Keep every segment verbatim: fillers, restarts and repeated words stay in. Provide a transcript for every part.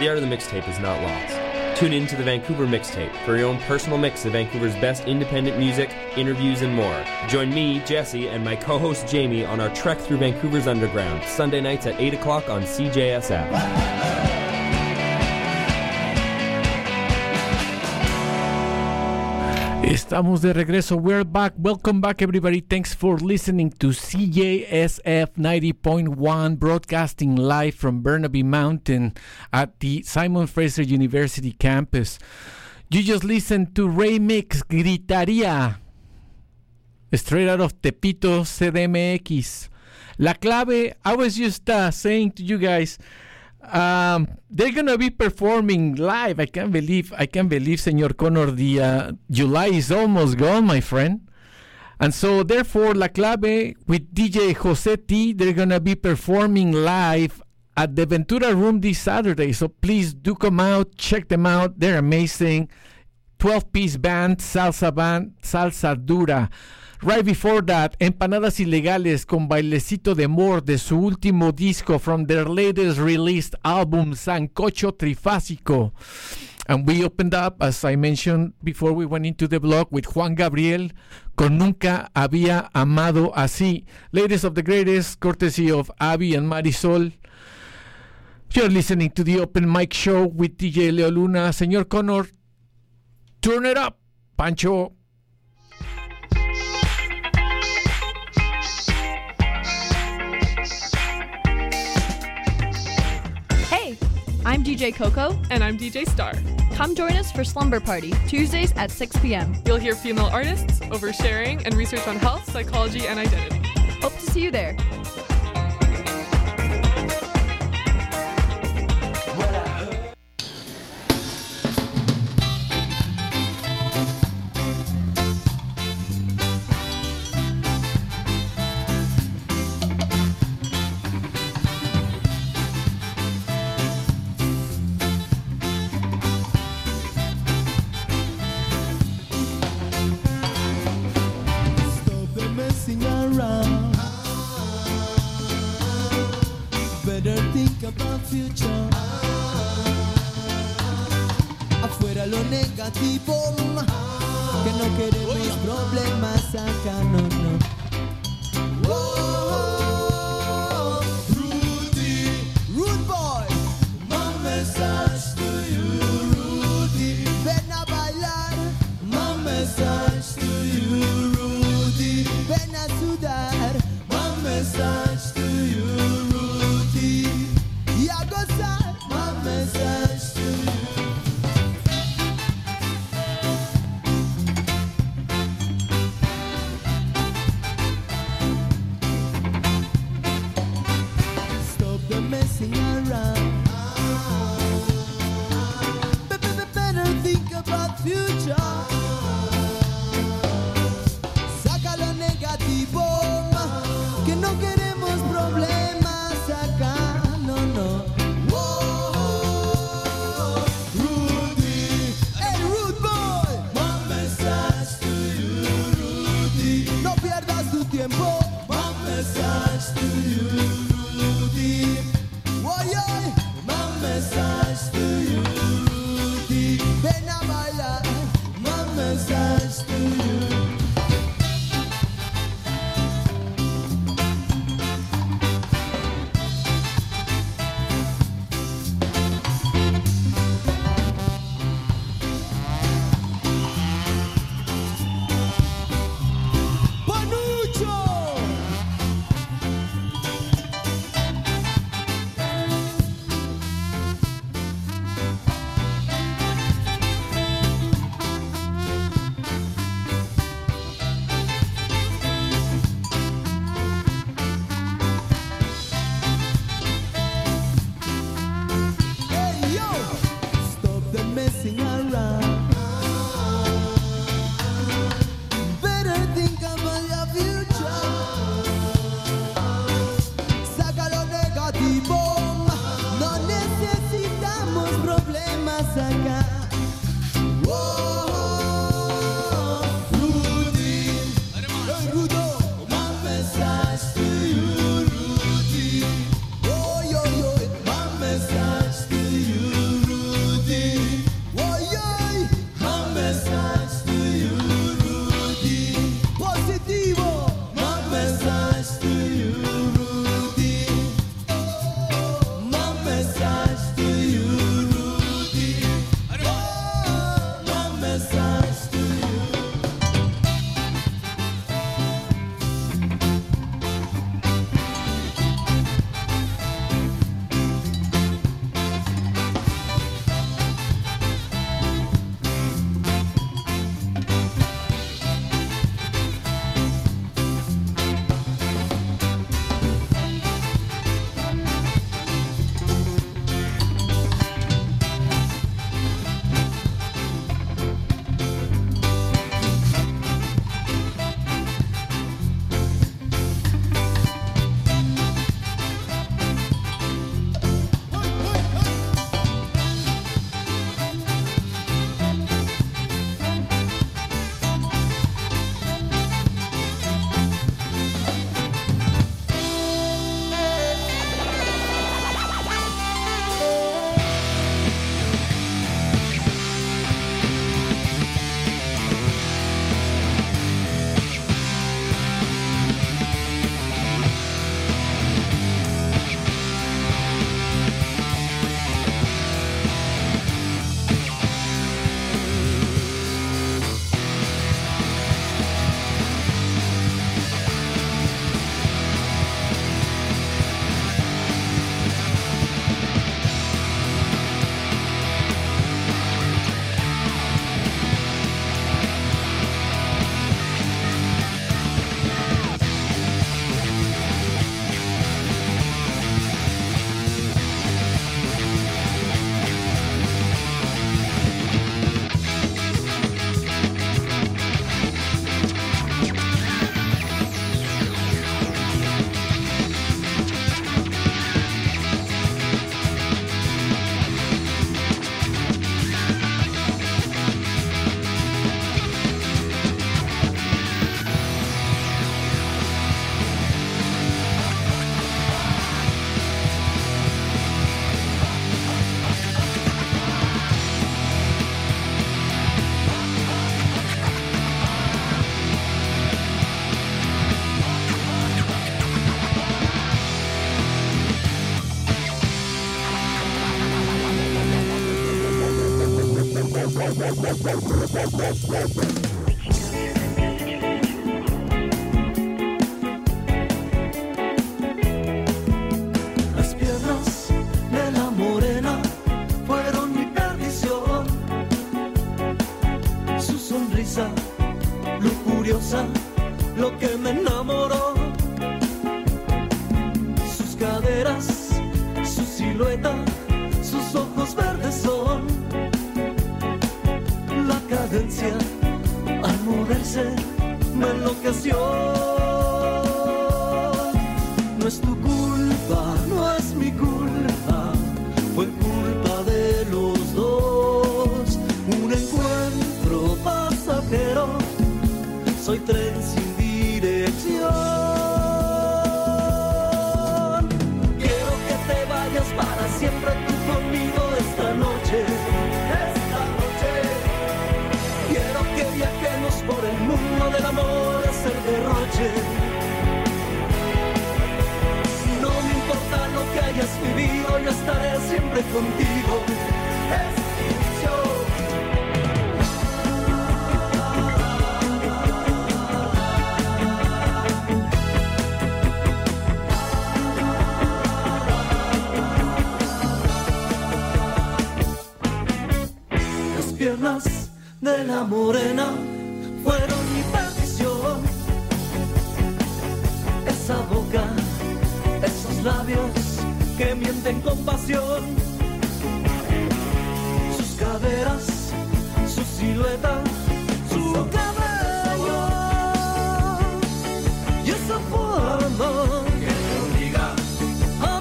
the art of the mixtape is not lost. Tune in to the Vancouver Mixtape for your own personal mix of Vancouver's best independent music, interviews, and more. Join me, Jesse, and my co-host Jamie on our trek through Vancouver's underground, Sunday nights at eight o'clock on C J S F. Estamos de regreso. We're back. Welcome back, everybody. Thanks for listening to C J S F ninety point one, broadcasting live from Burnaby Mountain at the Simon Fraser University campus. You just listened to Ray Mix, Gritaría, straight out of Tepito, C D M X. La Clave, I was just uh, saying to you guys, Um, they're gonna be performing live. I can't believe, I can't believe, Señor Connor, the uh, July is almost gone, my friend. And so, therefore, La Clave with D J Jose T, they're gonna be performing live at the Ventura Room this Saturday. So please do come out, check them out. They're amazing. twelve-piece band, salsa band, salsa dura. Right before that, Empanadas Ilegales con Bailecito de Amor de su último disco from their latest released album, Sancocho Trifásico. And we opened up, as I mentioned before we went into the blog, with Juan Gabriel con Nunca Había Amado Así. Latest of the greatest, courtesy of Abby and Marisol. You're listening to the Open Mic Show with D J Leo Luna. Señor Connor, turn it up, Pancho. I'm D J Coco. And I'm D J Star. Come join us for Slumber Party, Tuesdays at six p.m. You'll hear female artists, oversharing, and research on health, psychology, and identity. Hope to see you there. About future. Afuera lo negativo, que no queremos problemas acá, no, no. Oh, Rudy, Rude Boy, my message to you, Rudy. Ven a bailar, my message to you, Rudy. Ven a sudar, my message to you, Rudy. Y a gozar, my message to you. Stop the messing around. Better think about future. Saca lo negativo, que no queremos problemas acá. No, no. Whoa, Rudy, hey Rude Boy, my message to you, Rudy. No pierdas tu tiempo, my message to you, Rudy. Woy, oy, my message to you, Rudy. Ven a bailar, my message to you. Las piernas de la morena fueron mi perdición. Su sonrisa lujuriosa, lo que me enamoró. Sus caderas, su silueta, sus ojos verdes son. La cadencia al moverse me enloqueció. No es tu culpa, no es mi culpa, fue culpa de los dos. Un encuentro pasajero, soy tren sin dirección. Quiero que te vayas para siempre tú conmigo esta noche. Esta noche quiero que viajemos por el mundo del amor a hacer derroche. No me importa lo que hayas vivido, yo estaré siempre contigo. Es ficción. Las piernas de la morena fueron mi perdición. Esa boca, esos labios que mienten con pasión. Sus caderas, su silueta, su cabello y esa forma que te obliga a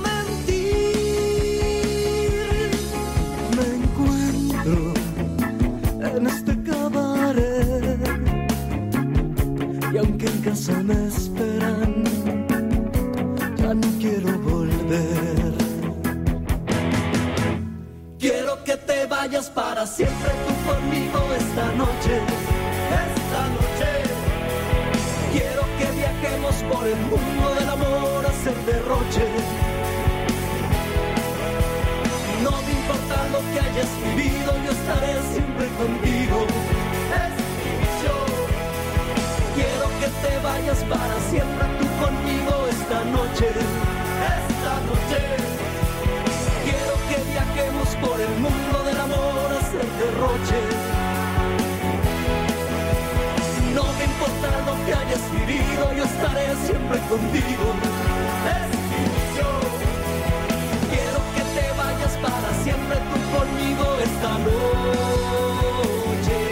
mentir. Me encuentro en este cabaret y aunque en casa me esperan, ya no quiero volver. Quiero que te vayas para siempre tú conmigo esta noche. Esta noche quiero que viajemos por el mundo del amor a hacer derroche. No me importa lo que hayas vivido, yo estaré siempre contigo. Es ficción. Quiero que te vayas para siempre tú conmigo esta noche. Esta noche quiero que viajemos por el mundo del amor a hacer derroche. No me importa lo que hayas vivido, yo estaré siempre contigo. Es ficción. Quiero que te vayas para siempre tú conmigo esta noche.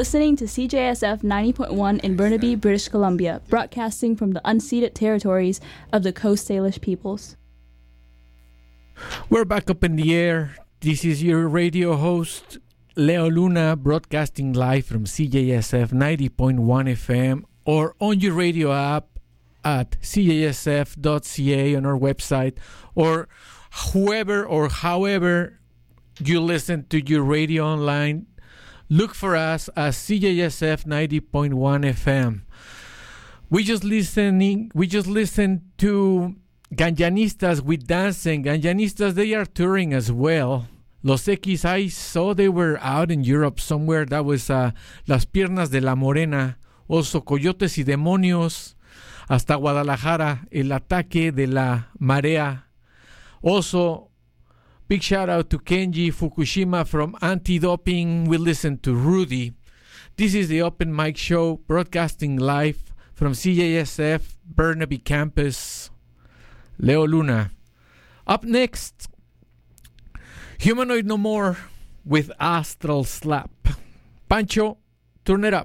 listening to C J S F ninety point one in Burnaby, British Columbia, broadcasting from the unceded territories of the Coast Salish peoples. We're back up in the air. This is your radio host, Leo Luna, broadcasting live from C J S F ninety point one F M or on your radio app at c j s f dot c a on our website, or whoever or however you listen to your radio online. Look for us as C J S F ninety point one F M. We just listening. We just listened to Ganjanistas with Dancing. Ganjanistas, they are touring as well. Los X, I saw they were out in Europe somewhere. That was uh, Las Piernas de la Morena. Also Coyotes y Demonios. Hasta Guadalajara, El Ataque de la Marea. Also, big shout out to Kenji Fukushima from Anti-Doping. We listen to Rudy. This is the Open Mic Show, broadcasting live from C J S F Burnaby campus. Leo Luna. Up next, Humanoid No More with Astral Slap. Pancho, turn it up.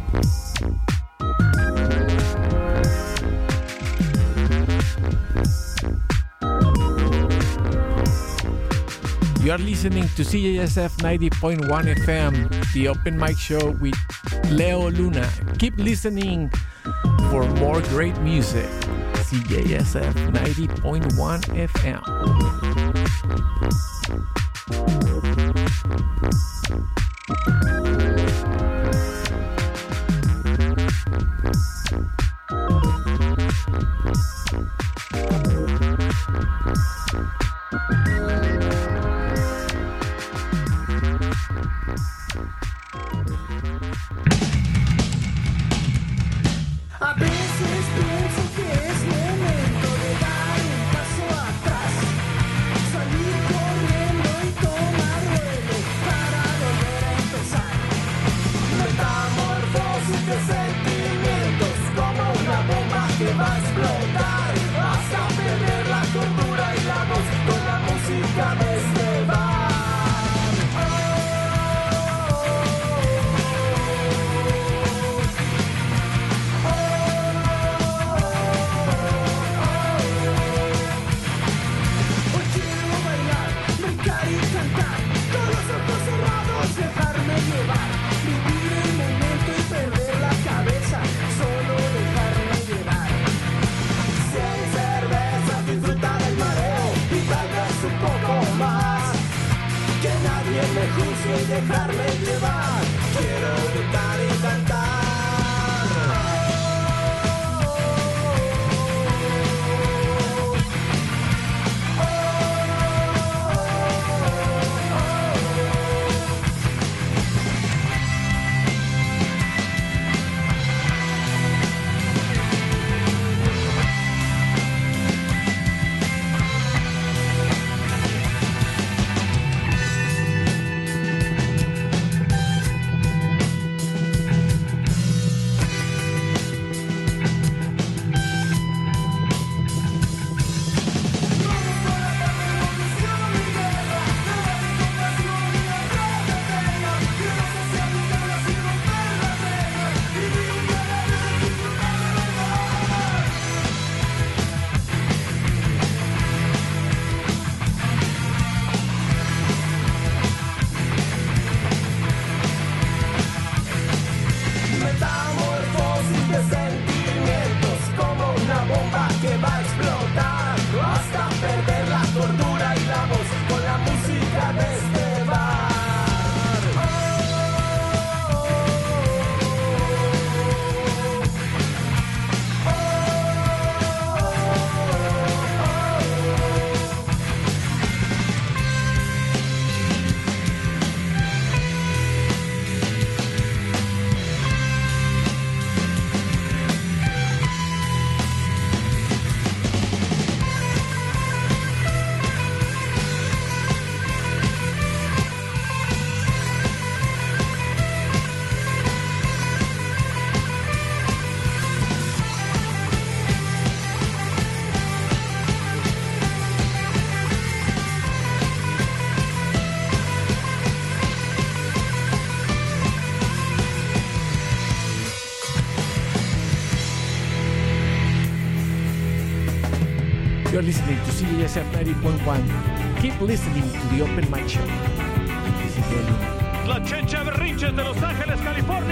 You are listening to C J S F ninety point one F M, the open mic show with Leo Luna. Keep listening for more great music. C J S F ninety point one F M. A veces pienso que es momento de dar un paso atrás, salir corriendo y tomar vuelo para volver a empezar. Metamorfosis de sentimientos como una bomba que va a explotar hasta perder la cordura y la voz con la música de este bar. Dejarme llevar, vivir el momento y perder la cabeza, solo dejarme llevar. Si hay cerveza, disfruta del mareo y tal vez un poco más. Que nadie me juzgue y dejarme llevar. Quiero gritar y cantar. Metamorfosis de sentimientos como una bomba que va a explotar hasta perder la cordura y la voz con la música de este bar. You're listening to C J S F ninety point one. Keep listening to the Open Mic Show. This is Leo Luna. La Chencha Berrinches de Los Ángeles, California.